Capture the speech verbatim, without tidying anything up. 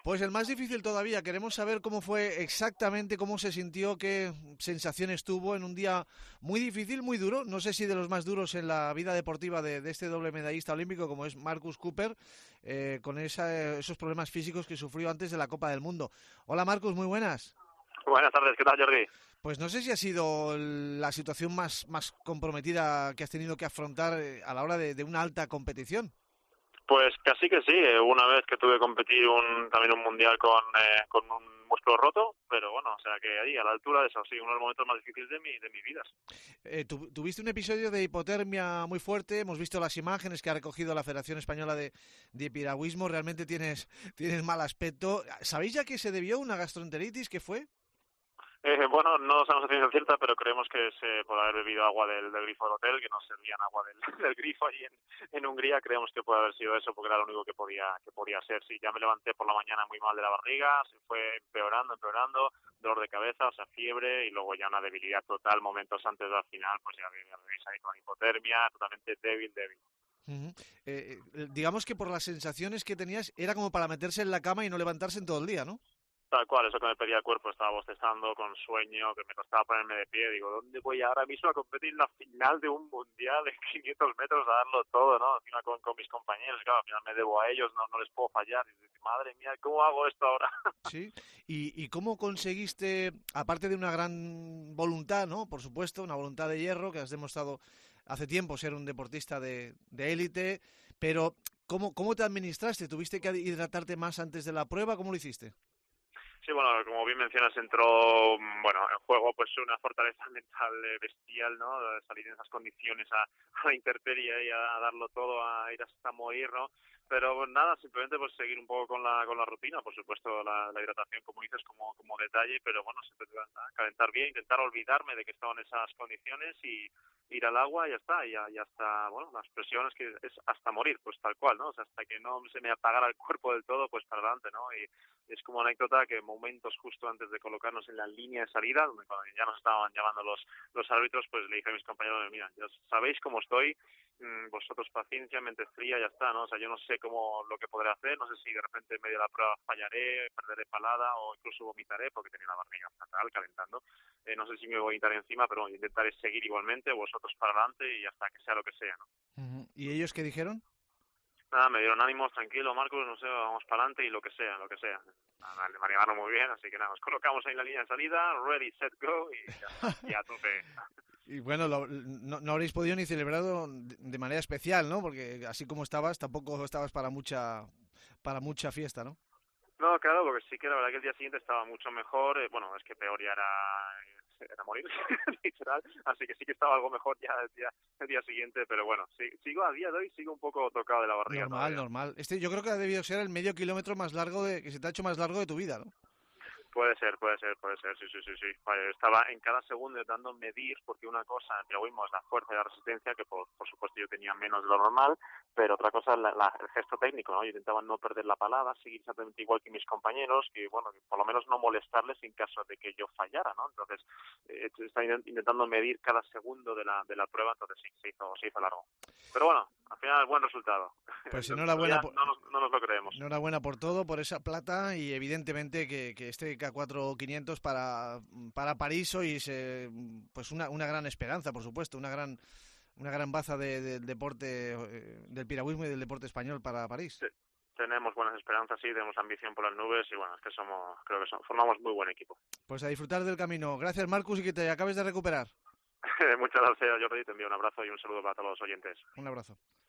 Pues el más difícil todavía, queremos saber cómo fue exactamente, cómo se sintió, qué sensaciones tuvo en un día muy difícil, muy duro, no sé si de los más duros en la vida deportiva de, de este doble medallista olímpico como es Marcus Cooper, eh, con esa, esos problemas físicos que sufrió antes de la Copa del Mundo. Hola Marcus, muy buenas. Buenas tardes, ¿qué tal, Jordi? Pues no sé si ha sido la situación más, más comprometida que has tenido que afrontar a la hora de, de una alta competición. Pues casi que sí, una vez que tuve que competir un, también un mundial con, eh, con un músculo roto, pero bueno, o sea que ahí, a la altura de eso, sí, uno de los momentos más difíciles de mi, de mi vida. Eh, tu, tuviste un episodio de hipotermia muy fuerte, hemos visto las imágenes que ha recogido la Federación Española de, de Piragüismo, realmente tienes, tienes mal aspecto. ¿Sabéis ya que se debió a una gastroenteritis? ¿Qué fue? Eh, bueno, no sabemos a ciencia cierta, pero creemos que es eh, por haber bebido agua del, del grifo del hotel, que nos servían agua del, del grifo allí en, en Hungría. Creemos que puede haber sido eso, porque era lo único que podía que podía ser. Sí, ya me levanté por la mañana muy mal de la barriga, se fue empeorando, empeorando, dolor de cabeza, o sea, fiebre, y luego ya una debilidad total momentos antes del final, pues ya me veis ahí con hipotermia, totalmente débil, débil. Uh-huh. eh, eh, digamos que por las sensaciones que tenías, era como para meterse en la cama y no levantarse en todo el día, ¿no? Tal cual, eso que me pedía el cuerpo, estaba bostezando, con sueño, que me costaba ponerme de pie. Digo, ¿dónde voy ahora mismo a competir en la final de un mundial de quinientos metros a darlo todo, ¿no? Al final con, con mis compañeros, claro, al final me debo a ellos, no, no les puedo fallar. Y digo, madre mía, ¿cómo hago esto ahora? Sí, y, y cómo conseguiste, aparte de una gran voluntad, ¿no? Por supuesto, una voluntad de hierro, que has demostrado hace tiempo ser un deportista de, de élite, pero ¿cómo, cómo te administraste? ¿Tuviste que hidratarte más antes de la prueba? ¿Cómo lo hiciste? Sí, bueno, como bien mencionas, entró, bueno, en juego pues una fortaleza mental bestial, ¿no? Salir en esas condiciones a, a la intemperie y a, a darlo todo, a ir hasta morir, ¿no? Pero pues, nada, simplemente pues seguir un poco con la con la rutina, por supuesto la, la hidratación, como dices, como como detalle, pero bueno, siempre calentar bien, intentar olvidarme de que estaba en esas condiciones y ir al agua y ya está, y, ya, y hasta, bueno, las presiones que es hasta morir, pues tal cual, ¿no? O sea, hasta que no se me apagara el cuerpo del todo, pues para adelante, ¿no? Y es como anécdota que momentos justo antes de colocarnos en la línea de salida, donde cuando ya nos estaban llamando los los árbitros, pues le dije a mis compañeros, mira, ya sabéis cómo estoy, mmm, vosotros paciencia, mente fría, ya está, ¿no? O sea, yo no sé cómo lo que podré hacer, no sé si de repente en medio de la prueba fallaré, perderé palada o incluso vomitaré porque tenía la barriga fatal calentando. Eh, no sé si me voy a quitar encima, pero bueno, intentaré seguir igualmente, vosotros para adelante y hasta que sea lo que sea, ¿no? Uh-huh. ¿Y ellos qué dijeron? Nada, me dieron ánimos, tranquilo, Marcos, no sé, vamos para adelante y lo que sea, lo que sea. Nada, me animaron muy bien, así que nada, nos colocamos ahí en la línea de salida, ready, set, go, y ya está, y a tope. Y bueno, lo, no, no habréis podido ni celebrarlo de, de manera especial, ¿no? Porque así como estabas, tampoco estabas para mucha para mucha fiesta, ¿no? No, claro, porque sí que la verdad que el día siguiente estaba mucho mejor, eh, bueno, es que peor ya era, era morir, literal, así que sí que estaba algo mejor ya el día, el día siguiente, pero bueno, sí, sigo a día de hoy, sigo un poco tocado de la barriga Normal, todavía. normal. Este yo creo que ha debido ser el medio kilómetro más largo de que se te ha hecho más largo de tu vida, ¿no? Puede ser, puede ser, puede ser, sí, sí, sí, sí. Vale, estaba en cada segundo intentando medir, porque una cosa en piragüismo es la fuerza y la resistencia, que por, por supuesto yo tenía menos de lo normal, pero otra cosa es la, la, el gesto técnico, ¿no? Yo intentaba no perder la palada, seguir exactamente igual que mis compañeros, que bueno, que por lo menos no molestarles en caso de que yo fallara, ¿no? Entonces, eh, estaba intentando medir cada segundo de la de la prueba, entonces sí, se hizo, se hizo largo. Pero bueno, al final buen resultado. Pues enhorabuena Todavía por, no nos, no nos lo creemos. enhorabuena por todo, por esa plata y evidentemente que, que este K cuatro quinientos para, para París hoy es eh, pues una, una gran esperanza, por supuesto, una gran una gran baza de, del deporte, eh, del piragüismo y del deporte español para París. Sí. Tenemos buenas esperanzas, sí, tenemos ambición por las nubes y bueno, es que somos, creo que somos, formamos muy buen equipo. Pues a disfrutar del camino. Gracias, Marcus, y que te acabes de recuperar. Muchas gracias, Jordi, te envío un abrazo y un saludo para todos los oyentes. Un abrazo.